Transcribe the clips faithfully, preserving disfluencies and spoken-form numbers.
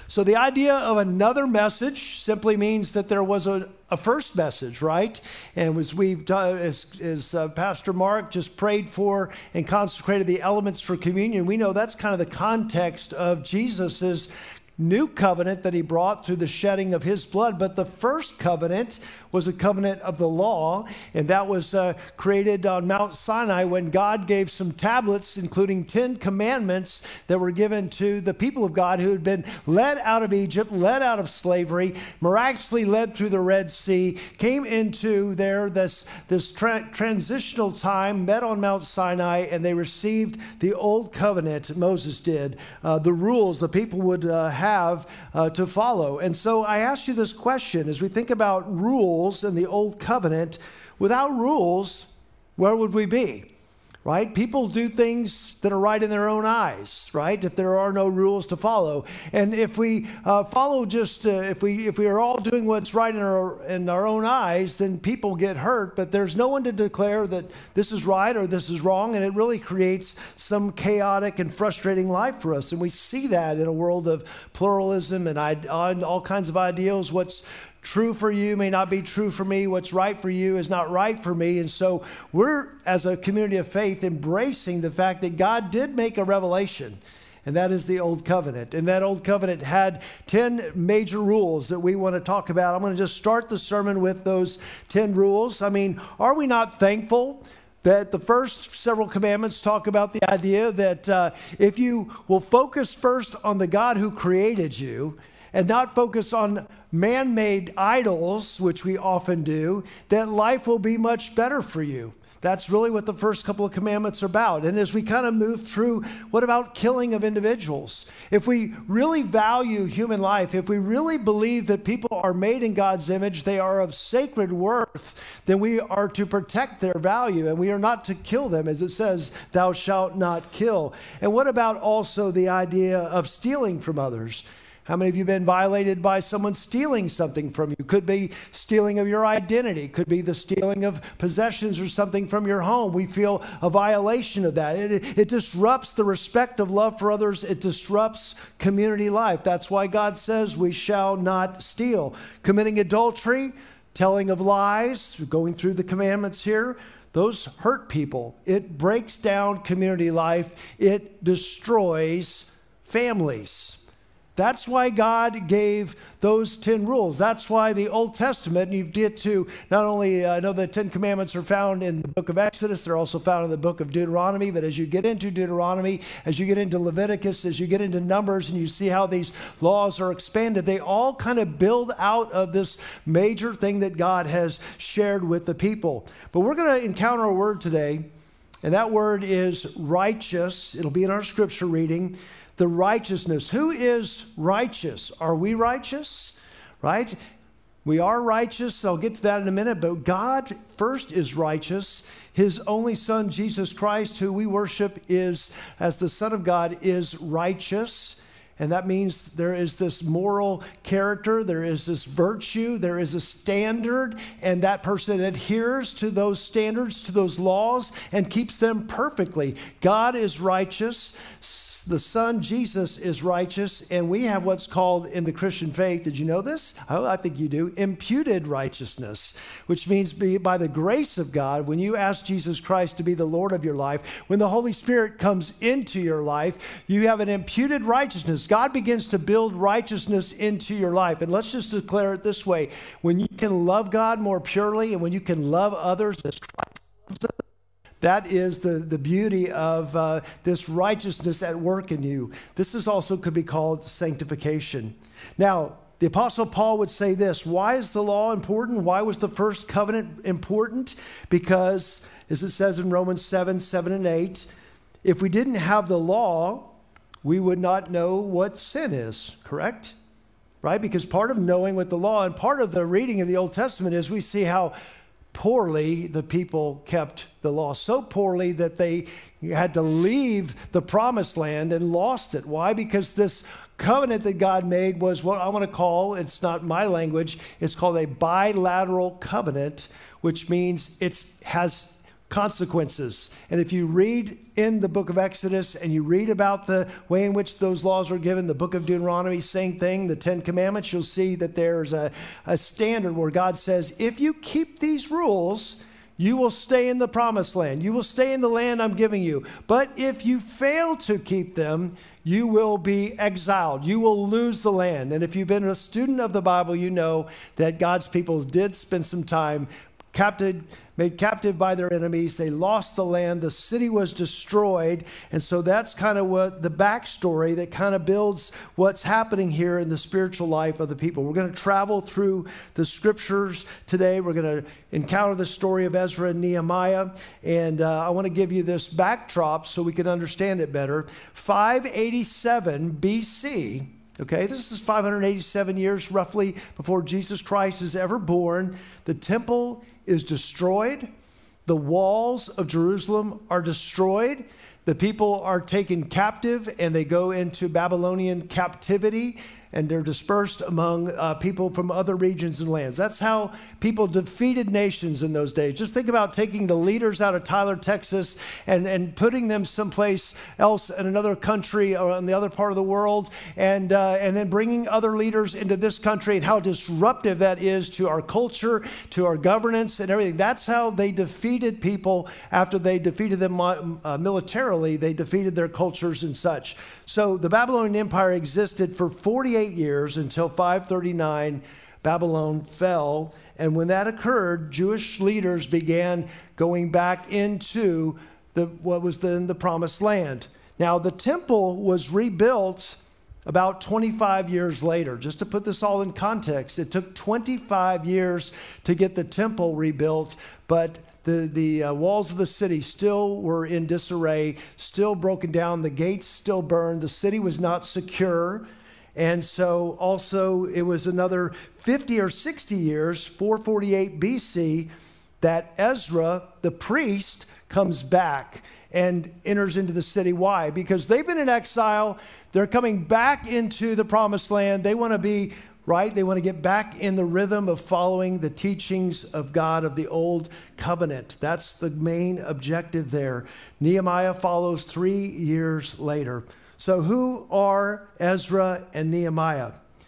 So the idea of another message simply means that there was a, a first message, right? And as we've done, as, as uh, Pastor Mark just prayed for and consecrated the elements for communion, we know that's kind of the context of Jesus's new covenant that he brought through the shedding of his blood. But the first covenant was a covenant of the law, and that was uh, created on Mount Sinai when God gave some tablets, including Ten Commandments, that were given to the people of God who had been led out of Egypt, led out of slavery, miraculously led through the Red Sea, came into there this, this tra- transitional time, met on Mount Sinai, and they received the old covenant, Moses did, uh, the rules the people would uh, have uh, to follow. And so I ask you this question, as we think about rules in the old covenant, without rules, where would we be? Right? People do things that are right in their own eyes, right? If there are no rules to follow. And if we uh, follow just, uh, if we if we are all doing what's right in our, in our own eyes, then people get hurt, but there's no one to declare that this is right or this is wrong, and it really creates some chaotic and frustrating life for us. And we see that in a world of pluralism and I- all kinds of ideals. What's true for you may not be true for me. What's right for you is not right for me. And so we're, as a community of faith, embracing the fact that God did make a revelation, and that is the Old Covenant. And that Old Covenant had ten major rules that we want to talk about. I'm going to just start the sermon with those ten rules. I mean, are we not thankful that the first several commandments talk about the idea that uh, if you will focus first on the God who created you and not focus on man-made idols, which we often do, that life will be much better for you. That's really what the first couple of commandments are about. And as we kind of move through, what about killing of individuals? If we really value human life, if we really believe that people are made in God's image, they are of sacred worth, then we are to protect their value, and we are not to kill them, as it says, thou shalt not kill. And what about also the idea of stealing from others? How many of you have been violated by someone stealing something from you? Could be stealing of your identity. Could be the stealing of possessions or something from your home. We feel a violation of that. It, it disrupts the respect of love for others. It disrupts community life. That's why God says we shall not steal. Committing adultery, telling of lies, going through the commandments here, those hurt people. It breaks down community life. It destroys families. That's why God gave those ten rules. That's why the Old Testament, and you get to not only, I uh, know the Ten Commandments are found in the book of Exodus, they're also found in the book of Deuteronomy, but as you get into Deuteronomy, as you get into Leviticus, as you get into Numbers, and you see how these laws are expanded, they all kind of build out of this major thing that God has shared with the people. But we're going to encounter a word today, and that word is righteous. It'll be in our scripture reading. The righteousness. Who is righteous? Are we righteous? Right? We are righteous. I'll get to that in a minute. But God first is righteous. His only Son, Jesus Christ, who we worship is, as the Son of God, is righteous. And that means there is this moral character, there is this virtue, there is a standard, and that person adheres to those standards, to those laws, and keeps them perfectly. God is righteous. The Son, Jesus, is righteous, and we have what's called in the Christian faith, did you know this? Oh, I think you do, imputed righteousness, which means be, by the grace of God, when you ask Jesus Christ to be the Lord of your life, when the Holy Spirit comes into your life, you have an imputed righteousness. God begins to build righteousness into your life. And let's just declare it this way. When you can love God more purely, and when you can love others as Christ loves them, that is the, the beauty of uh, this righteousness at work in you. This is also could be called sanctification. Now, the Apostle Paul would say this. Why is the law important? Why was the first covenant important? Because, as it says in Romans seven, seven and eight, if we didn't have the law, we would not know what sin is, correct? Right? Because part of knowing what the law and part of the reading of the Old Testament is we see how poorly the people kept the law, so poorly that they had to leave the promised land and lost it. Why? Because this covenant that God made was what I want to call, it's not my language, it's called a bilateral covenant, which means it has consequences. And if you read in the book of Exodus and you read about the way in which those laws are given, the book of Deuteronomy, same thing, the Ten Commandments, you'll see that there's a, a standard where God says, if you keep these rules, you will stay in the promised land. You will stay in the land I'm giving you. But if you fail to keep them, you will be exiled. You will lose the land. And if you've been a student of the Bible, you know that God's people did spend some time captive, made captive by their enemies. They lost the land. The city was destroyed. And so that's kind of what the backstory that kind of builds what's happening here in the spiritual life of the people. We're going to travel through the scriptures today. We're going to encounter the story of Ezra and Nehemiah. And uh, I want to give you this backdrop so we can understand it better. five eighty-seven B C, okay, this is five hundred eighty-seven years roughly before Jesus Christ is ever born. The temple is destroyed. The walls of Jerusalem are destroyed. The people are taken captive and they go into Babylonian captivity, and they're dispersed among uh, people from other regions and lands. That's how people defeated nations in those days. Just think about taking the leaders out of Tyler, Texas, and, and putting them someplace else in another country or in the other part of the world, and, uh, and then bringing other leaders into this country, and how disruptive that is to our culture, to our governance and everything. That's how they defeated people. After they defeated them uh, militarily, they defeated their cultures and such. So the Babylonian Empire existed for forty-eight years until five thirty-nine, Babylon fell. And when that occurred, Jewish leaders began going back into the what was then the promised land. Now, the temple was rebuilt about twenty-five years later. Just to put this all in context, it took twenty-five years to get the temple rebuilt, but The, the uh, walls of the city still were in disarray, still broken down. The gates still burned. The city was not secure. And so also it was another fifty or sixty years, four forty-eight B C, that Ezra, the priest, comes back and enters into the city. Why? Because they've been in exile. They're coming back into the promised land. They want to be right? They want to get back in the rhythm of following the teachings of God of the old covenant. That's the main objective there. Nehemiah follows three years later. So who are Ezra and Nehemiah?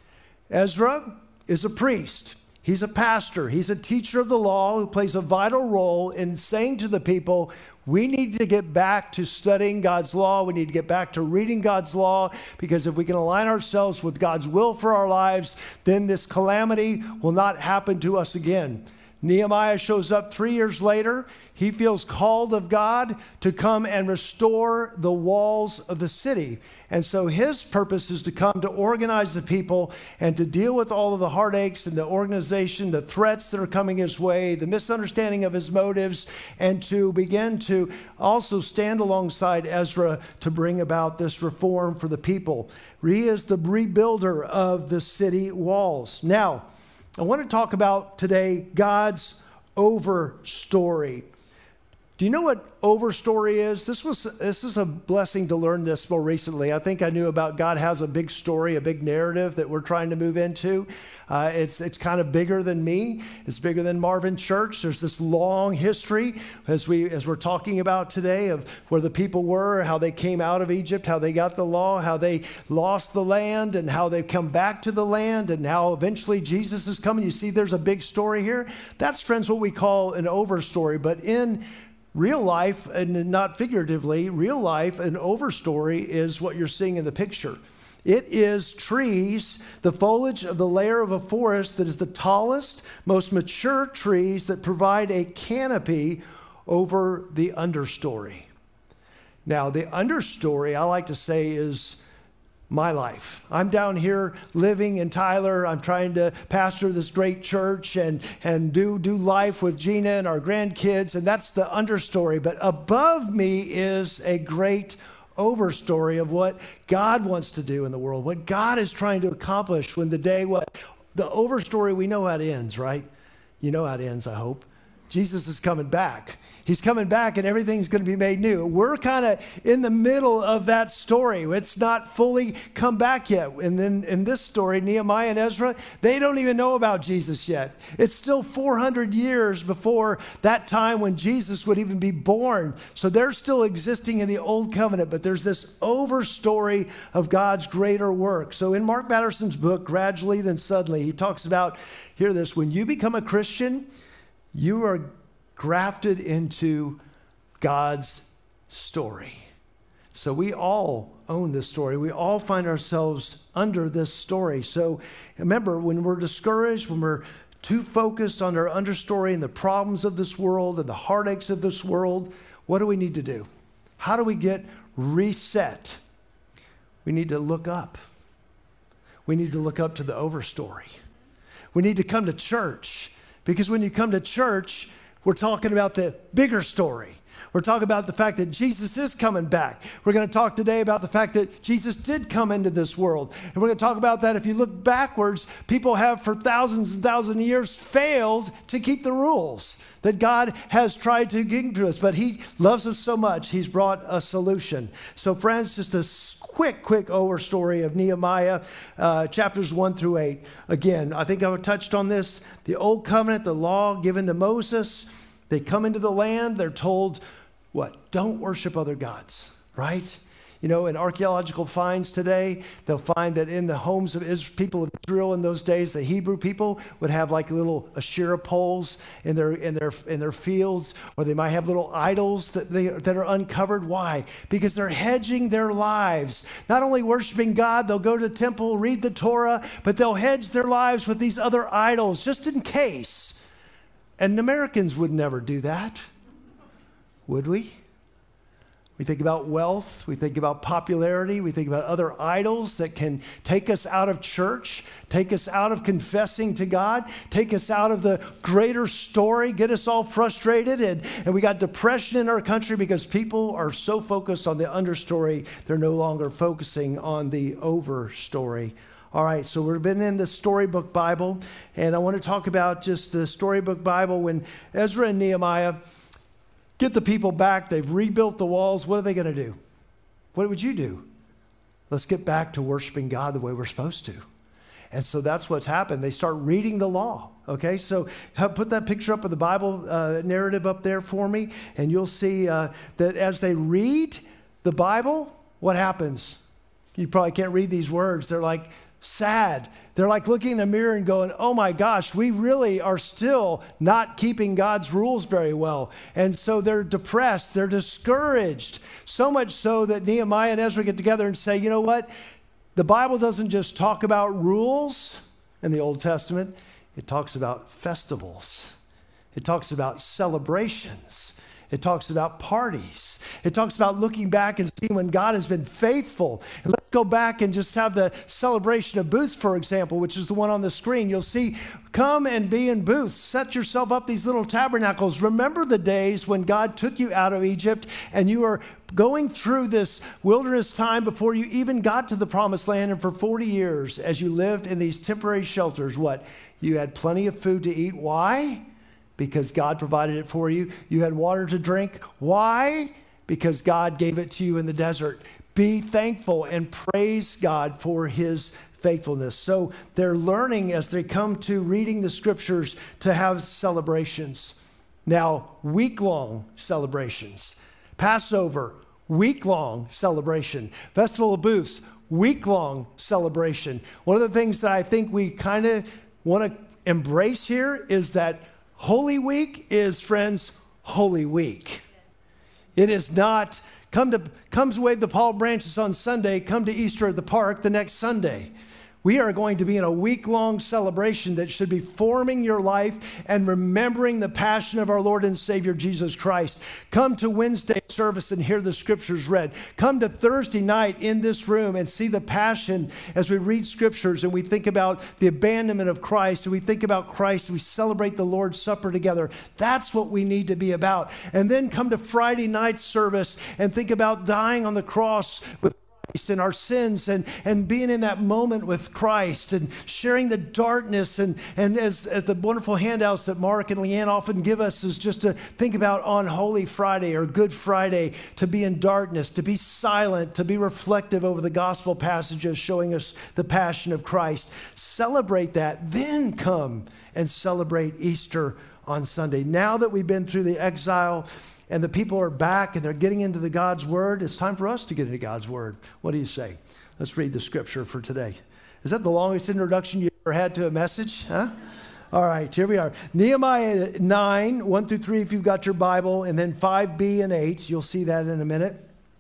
Ezra is a priest. He's a pastor. He's a teacher of the law who plays a vital role in saying to the people, we need to get back to studying God's law. We need to get back to reading God's law, because if we can align ourselves with God's will for our lives, then this calamity will not happen to us again. Nehemiah shows up three years later. He feels called of God to come and restore the walls of the city. And so his purpose is to come to organize the people and to deal with all of the heartaches and the organization, the threats that are coming his way, the misunderstanding of his motives, and to begin to also stand alongside Ezra to bring about this reform for the people. He is the rebuilder of the city walls. Now, I want to talk about today God's overstory. Do you know what overstory is? This was this is a blessing to learn this more recently. I think I knew about God has a big story, a big narrative that we're trying to move into. Uh, it's it's kind of bigger than me. It's bigger than Marvin Church. There's this long history as we as we're talking about today of where the people were, how they came out of Egypt, how they got the law, how they lost the land, and how they've come back to the land, and how eventually Jesus is coming. You see, there's a big story here. That's, friends, what we call an overstory. But in real life, and not figuratively, real life, an overstory is what you're seeing in the picture. It is trees, the foliage of the layer of a forest that is the tallest, most mature trees that provide a canopy over the understory. Now, the understory, I like to say, is my life. I'm down here living in Tyler. I'm trying to pastor this great church and, and do, do life with Gina and our grandkids, and that's the understory. But above me is a great overstory of what God wants to do in the world, what God is trying to accomplish when the day, what the overstory, we know how it ends, right? You know how it ends, I hope. Jesus is coming back. He's coming back and everything's going to be made new. We're kind of in the middle of that story. It's not fully come back yet. And then in this story, Nehemiah and Ezra, they don't even know about Jesus yet. It's still four hundred years before that time when Jesus would even be born. So they're still existing in the old covenant, but there's this over story of God's greater work. So in Mark Batterson's book, Gradually Then Suddenly, he talks about, hear this, when you become a Christian, you are grafted into God's story. So we all own this story. We all find ourselves under this story. So remember, when we're discouraged, when we're too focused on our understory and the problems of this world and the heartaches of this world, what do we need to do? How do we get reset? We need to look up. We need to look up to the overstory. We need to come to church, because when you come to church, we're talking about the bigger story. We're talking about the fact that Jesus is coming back. We're going to talk today about the fact that Jesus did come into this world. And we're going to talk about that if you look backwards, people have for thousands and thousands of years failed to keep the rules that God has tried to give to us. But he loves us so much, he's brought a solution. So friends, just a quick, quick over story of Nehemiah, uh, chapters one through eight. Again, I think I touched on this. The old covenant, the law given to Moses, they come into the land, they're told, what? Don't worship other gods, right? You know, in archaeological finds today, they'll find that in the homes of Israel, people of Israel in those days, the Hebrew people would have like little Asherah poles in their in their in their fields, or they might have little idols that they that are uncovered. Why? Because they're hedging their lives. Not only worshiping God, they'll go to the temple, read the Torah, but they'll hedge their lives with these other idols just in case. And Americans would never do that, would we? We think about wealth, we think about popularity, we think about other idols that can take us out of church, take us out of confessing to God, take us out of the greater story, get us all frustrated, and, and we got depression in our country because people are so focused on the understory, they're no longer focusing on the overstory. All right, so we've been in the Storybook Bible, and I want to talk about just the Storybook Bible when Ezra and Nehemiah get the people back. They've rebuilt the walls. What are they going to do? What would you do? Let's get back to worshiping God the way we're supposed to. And so that's what's happened. They start reading the law. Okay, so put that picture up of the Bible uh, narrative up there for me, and you'll see uh, that as they read the Bible, what happens? You probably can't read these words. They're like sad. They're like looking in the mirror and going, oh my gosh, we really are still not keeping God's rules very well. And so they're depressed, they're discouraged, so much so that Nehemiah and Ezra get together and say, you know what? The Bible doesn't just talk about rules in the Old Testament, it talks about festivals. It talks about celebrations. It talks about parties. It talks about looking back and seeing when God has been faithful. And let's go back and just have the celebration of booths, for example, which is the one on the screen. You'll see, come and be in booths. Set yourself up these little tabernacles. Remember the days when God took you out of Egypt and you were going through this wilderness time before you even got to the promised land. And for forty years, as you lived in these temporary shelters, what? You had plenty of food to eat. Why? Because God provided it for you. You had water to drink. Why? Because God gave it to you in the desert. Be thankful and praise God for his faithfulness. So they're learning as they come to reading the scriptures to have celebrations. Now, week-long celebrations. Passover, week-long celebration. Festival of Booths, week-long celebration. One of the things that I think we kind of want to embrace here is that Holy Week is, friends, Holy Week. It is not come to comes wave the palm branches on Sunday, come to Easter at the park the next Sunday. We are going to be in a week-long celebration that should be forming your life and remembering the passion of our Lord and Savior, Jesus Christ. Come to Wednesday service and hear the scriptures read. Come to Thursday night in this room and see the passion as we read scriptures and we think about the abandonment of Christ and we think about Christ and we celebrate the Lord's Supper together. That's what we need to be about. And then come to Friday night service and think about dying on the cross with Christ and our sins and, and being in that moment with Christ and sharing the darkness. And, and as, as the wonderful handouts that Mark and Leanne often give us is just to think about on Holy Friday or Good Friday, to be in darkness, to be silent, to be reflective over the gospel passages showing us the passion of Christ. Celebrate that, then come and celebrate Easter on Sunday. Now that we've been through the exile and the people are back and they're getting into the God's Word, it's time for us to get into God's Word. What do you say? Let's read the scripture for today. Is that the longest introduction you ever had to a message? Huh? All right, here we are. Nehemiah nine, one through three, if you've got your Bible, and then five b and eight. You'll see that in a minute.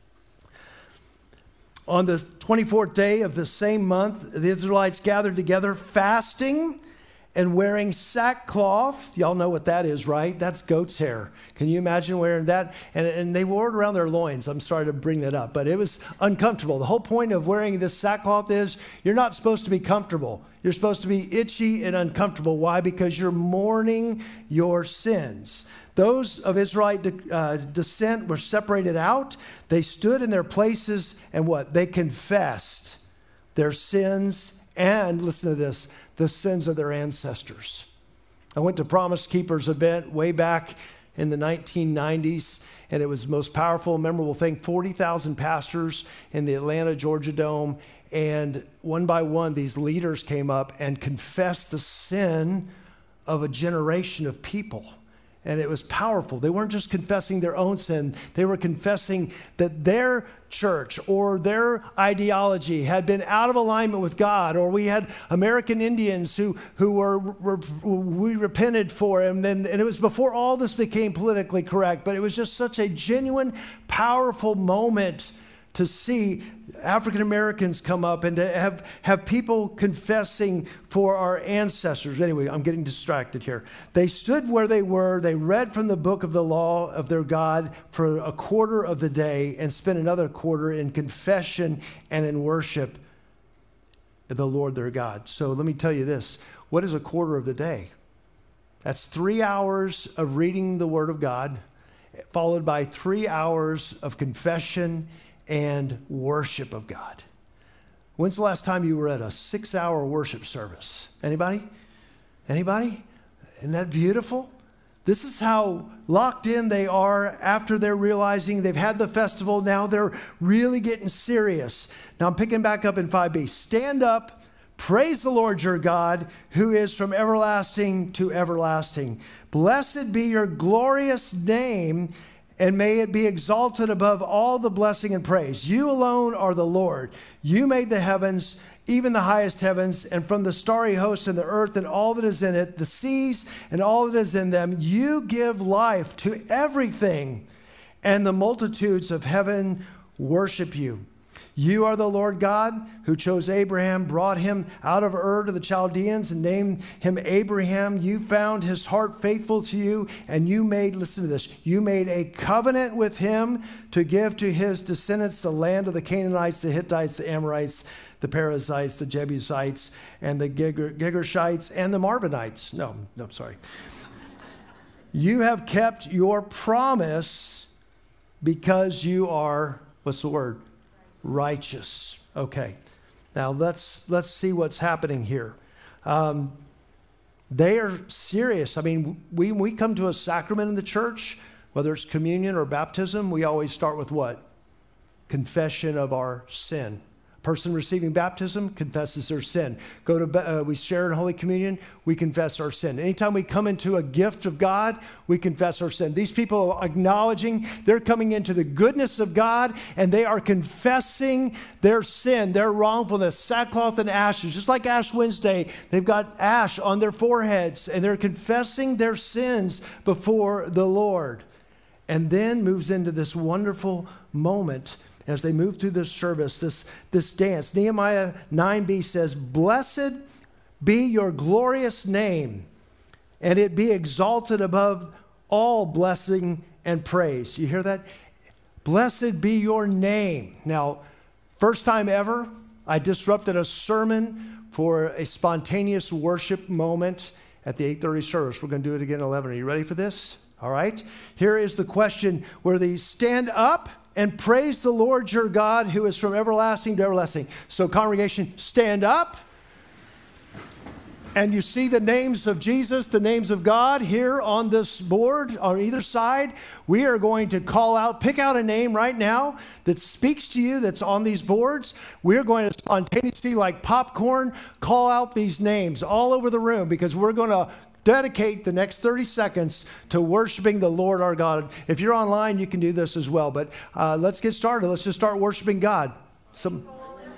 On the twenty-fourth day of the same month, the Israelites gathered together, fasting and wearing sackcloth. Y'all know what that is, right? That's goat's hair. Can you imagine wearing that? And, and they wore it around their loins. I'm sorry to bring that up, but it was uncomfortable. The whole point of wearing this sackcloth is you're not supposed to be comfortable. You're supposed to be itchy and uncomfortable. Why? Because you're mourning your sins. Those of Israelite de- uh, descent were separated out. They stood in their places and what? They confessed their sins and, listen to this, the sins of their ancestors. I went to Promise Keepers event way back in the nineteen nineties, and it was the most powerful, memorable thing. forty thousand pastors in the Atlanta, Georgia Dome, and one by one, these leaders came up and confessed the sin of a generation of people. And it was powerful. They weren't just confessing their own sin. They were confessing that their church or their ideology had been out of alignment with God. Or we had American Indians who, who were, were we repented for. And, then, and it was before all this became politically correct. But it was just such a genuine, powerful moment to see African Americans come up and to have, have people confessing for our ancestors. Anyway, I'm getting distracted here. They stood where they were. They read from the book of the law of their God for a quarter of the day and spent another quarter in confession and in worship of the Lord their God. So let me tell you this. What is a quarter of the day? That's three hours of reading the Word of God, followed by three hours of confession and worship of God. When's the last time you were at a six-hour worship service? Anybody? Anybody? Isn't that beautiful? This is how locked in they are after they're realizing they've had the festival. Now they're really getting serious. Now I'm picking back up in five b. Stand up, praise the Lord your God, who is from everlasting to everlasting. Blessed be your glorious name, and may it be exalted above all the blessing and praise. You alone are the Lord. You made the heavens, even the highest heavens, and from the starry host and the earth and all that is in it, the seas and all that is in them. You give life to everything, and the multitudes of heaven worship you. You are the Lord God who chose Abraham, brought him out of Ur to the Chaldeans and named him Abraham. You found his heart faithful to you, and you made, listen to this, you made a covenant with him to give to his descendants the land of the Canaanites, the Hittites, the Amorites, the Perizzites, the Jebusites, and the Girgashites, and the Marvinites. No, no, I'm sorry. You have kept your promise because you are, what's the word? Righteous. Okay. Now let's let's see what's happening here. Um, they are serious. I mean, we we come to a sacrament in the church, whether it's communion or baptism, we always start with what? Confession of our sin. Person receiving baptism confesses their sin. Go to uh, we share in Holy Communion, we confess our sin. Anytime we come into a gift of God, we confess our sin. These people are acknowledging they're coming into the goodness of God, and they are confessing their sin, their wrongfulness, sackcloth and ashes. Just like Ash Wednesday, they've got ash on their foreheads, and they're confessing their sins before the Lord. And then moves into this wonderful moment as they move through this service, this, this dance. Nehemiah nine b says, "Blessed be your glorious name, and it be exalted above all blessing and praise." You hear that? Blessed be your name. Now, first time ever, I disrupted a sermon for a spontaneous worship moment at the eight thirty service. We're going to do it again at eleven. Are you ready for this? All right. Here is the question where they stand up and praise the Lord your God who is from everlasting to everlasting. So congregation, stand up. And you see the names of Jesus, the names of God here on this board on either side. We are going to call out, pick out a name right now that speaks to you that's on these boards. We're going to spontaneously, like popcorn, call out these names all over the room because we're going to dedicate the next thirty seconds to worshiping the Lord our God. If you're online, you can do this as well. But uh, let's get started. Let's just start worshiping God. Some.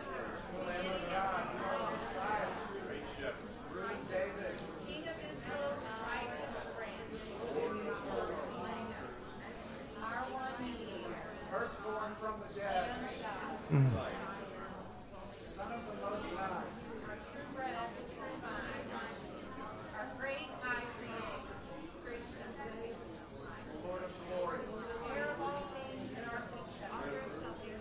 Mm. Son of the Most High, our true bread, the true vine, our great high priest, great shepherd, Lord of glory, heir of all things, and our good shepherd.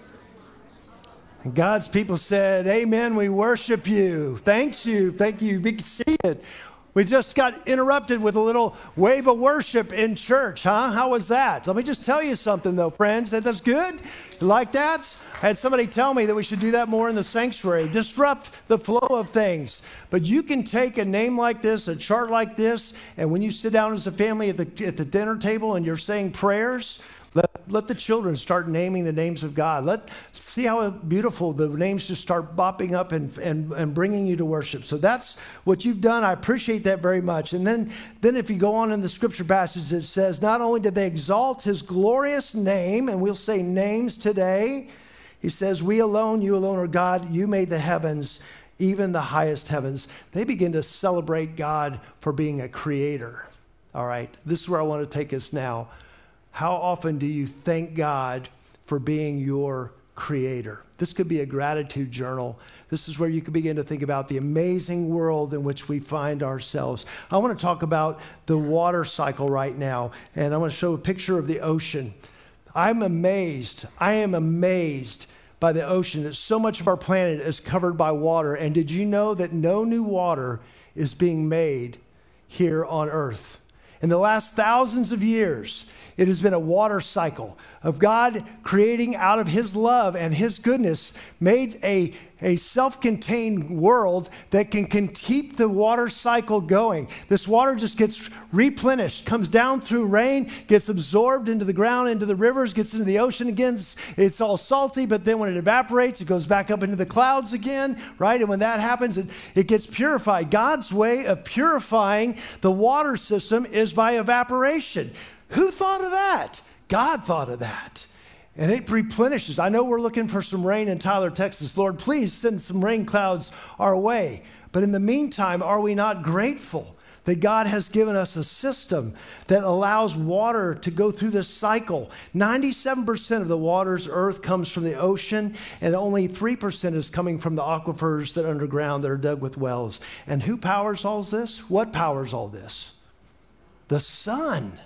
And God's people said, "Amen. We worship you. Thanks you. Thank you. Be seated." We just got interrupted with a little wave of worship in church, huh? How was that? Let me just tell you something, though, friends. That that's good. You like that? I had somebody tell me that we should do that more in the sanctuary, disrupt the flow of things. But you can take a name like this, a chart like this, and when you sit down as a family at the at the dinner table and you're saying prayers, let, let the children start naming the names of God. Let see how beautiful the names just start bopping up and, and, and bringing you to worship. So that's what you've done. I appreciate that very much. And then, then if you go on in the scripture passage, it says, not only did they exalt his glorious name, and we'll say names today, he says, we alone, you alone are God. You made the heavens, even the highest heavens. They begin to celebrate God for being a creator. All right, this is where I want to take us now. How often do you thank God for being your creator? This could be a gratitude journal. This is where you can begin to think about the amazing world in which we find ourselves. I want to talk about the water cycle right now, and I want to show a picture of the ocean. I'm amazed. I am amazed by the ocean that so much of our planet is covered by water. And did you know that no new water is being made here on Earth? In the last thousands of years, it has been a water cycle of God creating out of his love and his goodness, made a, a self-contained world that can, can keep the water cycle going. This water just gets replenished, comes down through rain, gets absorbed into the ground, into the rivers, gets into the ocean again. It's, it's all salty, but then when it evaporates, it goes back up into the clouds again, right? And when that happens, it, it gets purified. God's way of purifying the water system is by evaporation. Who thought of that? God thought of that. And it replenishes. I know we're looking for some rain in Tyler, Texas. Lord, please send some rain clouds our way. But in the meantime, are we not grateful that God has given us a system that allows water to go through this cycle? ninety-seven percent of the water's earth comes from the ocean, and only three percent is coming from the aquifers that are underground that are dug with wells. And who powers all this? What powers all this? The sun.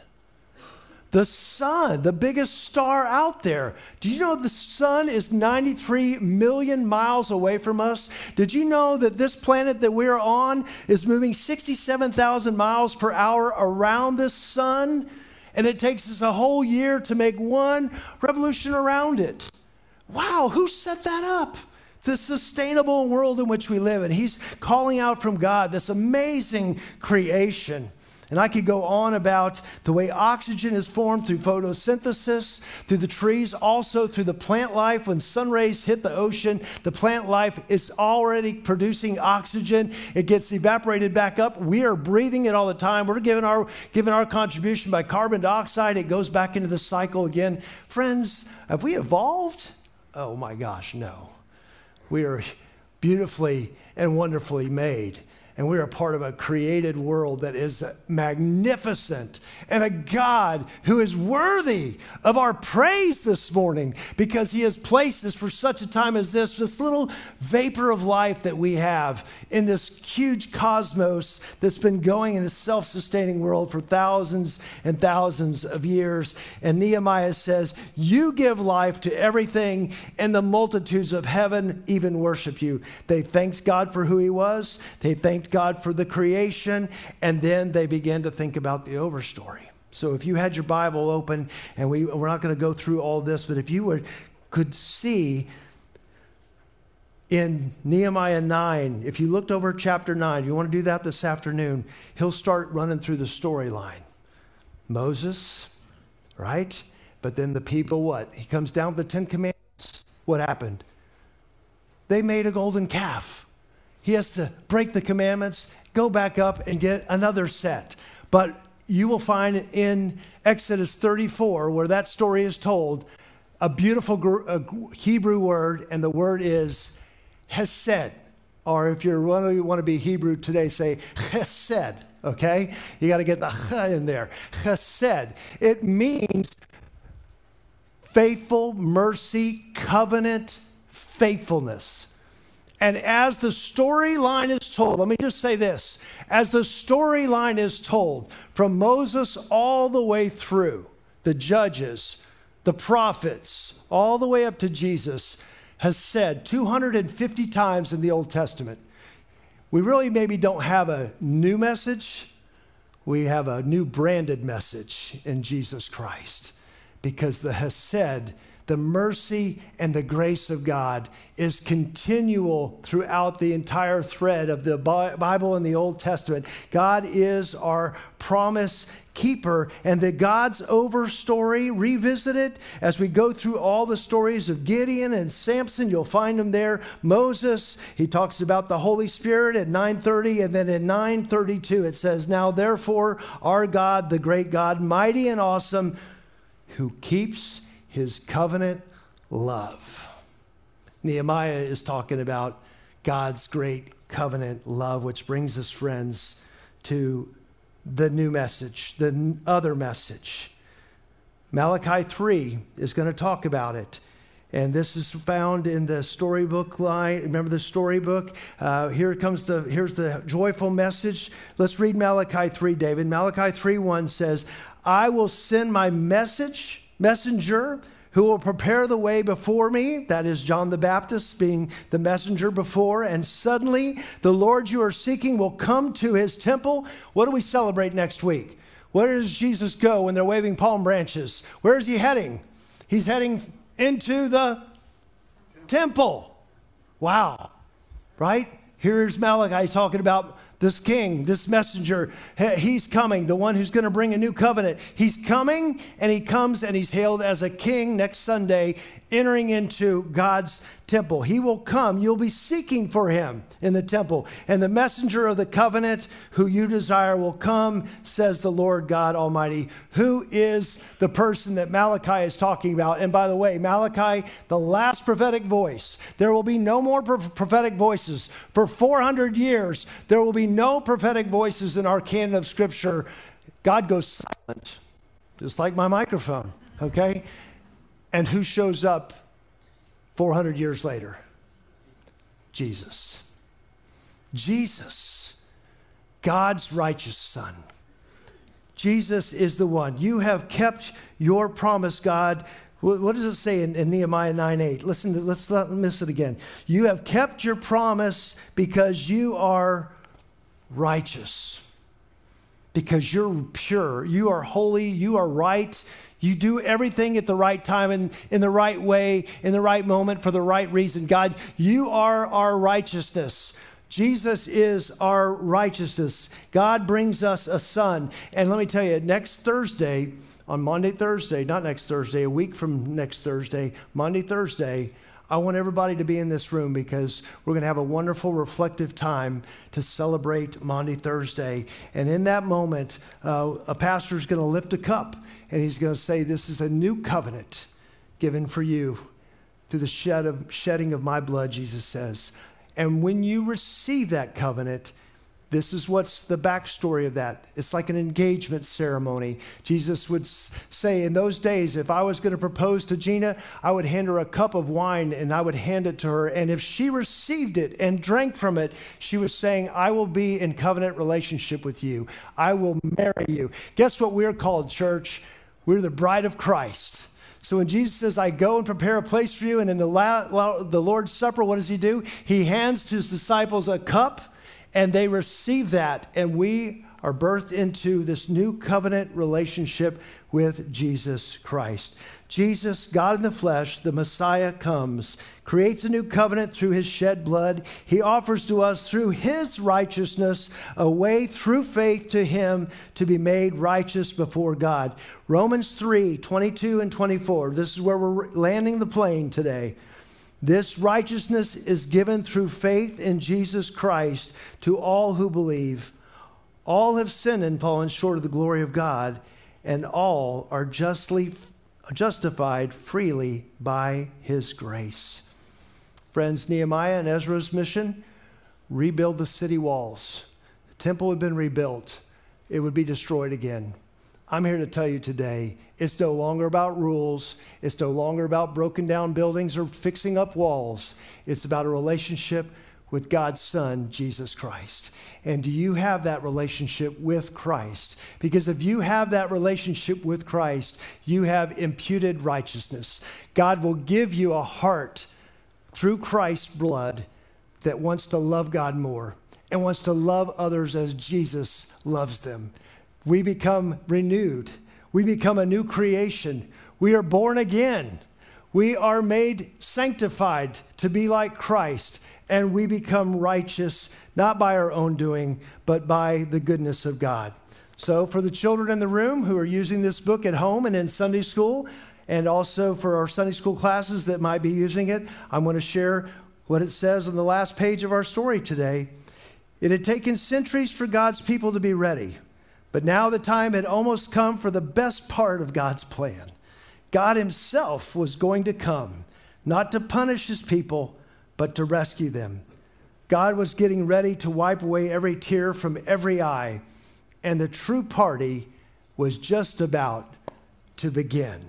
The sun, the biggest star out there. Do you know the sun is ninety-three million miles away from us? Did you know that this planet that we're on is moving sixty-seven thousand miles per hour around this sun? And it takes us a whole year to make one revolution around it. Wow, who set that up? The sustainable world in which we live in. He's calling out from God this amazing creation. And I could go on about the way oxygen is formed through photosynthesis, through the trees, also through the plant life. When sun rays hit the ocean, the plant life is already producing oxygen. It gets evaporated back up. We are breathing it all the time. We're giving our, giving our contribution by carbon dioxide. It goes back into the cycle again. Friends, have we evolved? Oh my gosh, no. We are beautifully and wonderfully made. And we are part of a created world that is magnificent and a God who is worthy of our praise this morning because he has placed us for such a time as this, this little vapor of life that we have in this huge cosmos that's been going in this self-sustaining world for thousands and thousands of years. And Nehemiah says, you give life to everything, and the multitudes of heaven even worship you. They thanked God for who he was. They thanked God for the creation, and then they began to think about the overstory. So if you had your Bible open, and we, we're not going to go through all this, but if you were, could see in Nehemiah nine, if you looked over chapter nine, you want to do that this afternoon, he'll start running through the storyline. Moses, right? But then the people, what? He comes down with the Ten Commandments. What happened? They made a golden calf. He has to break the commandments, go back up and get another set. But you will find in Exodus thirty-four, where that story is told, a beautiful Hebrew word, and the word is hesed. Or if you want to be Hebrew today, say chesed, okay? You got to get the ch in there. Chesed. It means faithful, mercy, covenant, faithfulness. And as the storyline is told, let me just say this. As the storyline is told, from Moses all the way through, the judges, the prophets, all the way up to Jesus, has said two hundred fifty times in the Old Testament. We really maybe don't have a new message. We have a new branded message in Jesus Christ. Because the Hesed, the mercy and the grace of God, is continual throughout the entire thread of the Bible and the Old Testament. God is our promise keeper, and the God's over story, revisit it as we go through all the stories of Gideon and Samson. You'll find them there. Moses, he talks about the Holy Spirit at nine thirty, and then in nine thirty-two it says, "Now therefore our God, the great God, mighty and awesome, who keeps his covenant love." Nehemiah is talking about God's great covenant love, which brings us, friends, to the new message, the other message. Malachi three is going to talk about it. And this is found in the storybook line. Remember the storybook? Uh, here comes the, here's the joyful message. Let's read Malachi three, David. Malachi three one says, "I will send my message, messenger, who will prepare the way before me." That is John the Baptist being the messenger before. "And suddenly the Lord you are seeking will come to his temple." What do we celebrate next week? Where does Jesus go when they're waving palm branches? Where is he heading? He's heading into the temple. Wow. Right? Here's Malachi talking about this king, this messenger. He's coming, the one who's going to bring a new covenant. He's coming, and he comes and he's hailed as a king next Sunday, entering into God's temple. He will come. You'll be seeking for him in the temple. "And the messenger of the covenant who you desire will come, says the Lord God Almighty." Who is the person that Malachi is talking about? And by the way, Malachi, the last prophetic voice. There will be no more prophetic voices. For four hundred years, there will be no prophetic voices in our canon of Scripture. God goes silent, just like my microphone, okay? And who shows up four hundred years later? Jesus. Jesus, God's righteous Son. Jesus is the one. "You have kept your promise, God." What does it say in, in Nehemiah nine eight? Listen, to, let's not miss it again. "You have kept your promise because you are righteous." Because you're pure, you are holy, you are right. You do everything at the right time and in the right way, in the right moment, for the right reason. God, you are our righteousness. Jesus is our righteousness. God brings us a son. And let me tell you, next Thursday, on Monday, Thursday, not next Thursday, a week from next Thursday, Monday, Thursday, I want everybody to be in this room because we're going to have a wonderful reflective time to celebrate Monday, Thursday. And in that moment, uh, a pastor is going to lift a cup and he's going to say, "This is a new covenant given for you through the shed of, shedding of my blood," Jesus says. And when you receive that covenant, this is what's the backstory of that. It's like an engagement ceremony. Jesus would say, in those days, if I was going to propose to Gina, I would hand her a cup of wine and I would hand it to her. And if she received it and drank from it, she was saying, "I will be in covenant relationship with you. I will marry you." Guess what we're called, church? We're the bride of Christ. So when Jesus says, "I go and prepare a place for you," and in the, la- la- the Lord's Supper, what does he do? He hands to his disciples a cup, and they receive that, and we are birthed into this new covenant relationship with Jesus Christ. Jesus, God in the flesh, the Messiah, comes, creates a new covenant through his shed blood. He offers to us through his righteousness a way through faith to him to be made righteous before God. Romans three, twenty-two and twenty-four. This is where we're landing the plane today. This righteousness is given through faith in Jesus Christ to all who believe. All have sinned and fallen short of the glory of God, and all are justly justified freely by his grace. Friends, Nehemiah and Ezra's mission, rebuild the city walls. The temple had been rebuilt. It would be destroyed again. I'm here to tell you today, it's no longer about rules. It's no longer about broken down buildings or fixing up walls. It's about a relationship with God's Son, Jesus Christ. And do you have that relationship with Christ? Because if you have that relationship with Christ, you have imputed righteousness. God will give you a heart through Christ's blood that wants to love God more and wants to love others as Jesus loves them. We become renewed. We become a new creation. We are born again. We are made sanctified to be like Christ. And we become righteous, not by our own doing, but by the goodness of God. So for the children in the room who are using this book at home and in Sunday school, and also for our Sunday school classes that might be using it, I'm going to share what it says on the last page of our story today. It had taken centuries for God's people to be ready, but now the time had almost come for the best part of God's plan. God himself was going to come, not to punish his people, but to rescue them. God was getting ready to wipe away every tear from every eye, and the true party was just about to begin.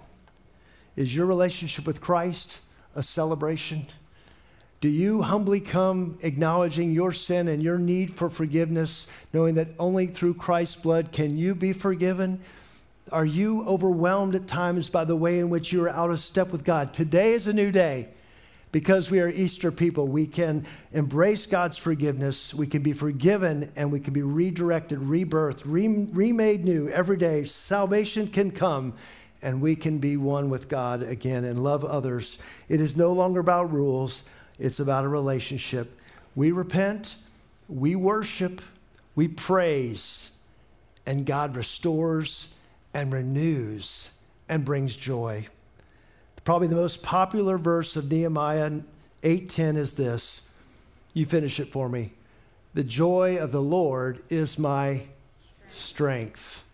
Is your relationship with Christ a celebration? Do you humbly come acknowledging your sin and your need for forgiveness, knowing that only through Christ's blood can you be forgiven? Are you overwhelmed at times by the way in which you are out of step with God? Today is a new day. Because we are Easter people, we can embrace God's forgiveness. We can be forgiven and we can be redirected, rebirthed, re- remade new every day. Salvation can come and we can be one with God again and love others. It is no longer about rules. It's about a relationship. We repent, we worship, we praise, and God restores and renews and brings joy. Probably the most popular verse of Nehemiah eight ten is this. You finish it for me. The joy of the Lord is my strength.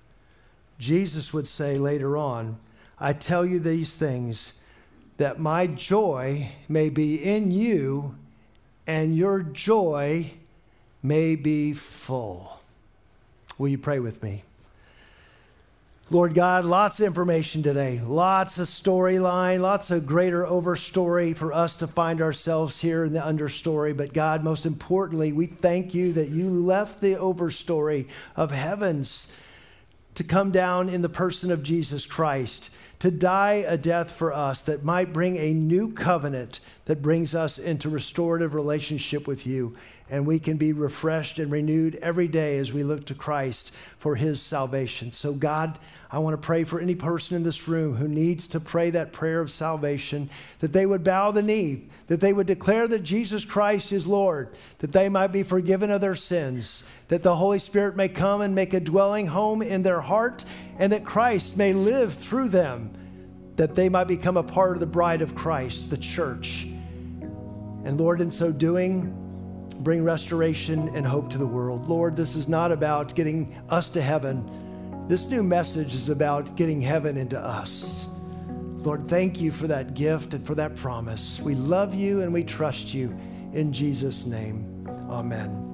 Jesus would say later on, I tell you these things that my joy may be in you and your joy may be full. Will you pray with me? Lord God, lots of information today, lots of storyline, lots of greater overstory for us to find ourselves here in the understory. But God, most importantly, we thank you that you left the overstory of heavens to come down in the person of Jesus Christ, to die a death for us that might bring a new covenant that brings us into restorative relationship with you. And we can be refreshed and renewed every day as we look to Christ for his salvation. So God, I want to pray for any person in this room who needs to pray that prayer of salvation, that they would bow the knee, that they would declare that Jesus Christ is Lord, that they might be forgiven of their sins, that the Holy Spirit may come and make a dwelling home in their heart, and that Christ may live through them, that they might become a part of the bride of Christ, the church. And Lord, in so doing, bring restoration and hope to the world. Lord, this is not about getting us to heaven. This new message is about getting heaven into us. Lord, thank you for that gift and for that promise. We love you and we trust you. In Jesus' name, amen.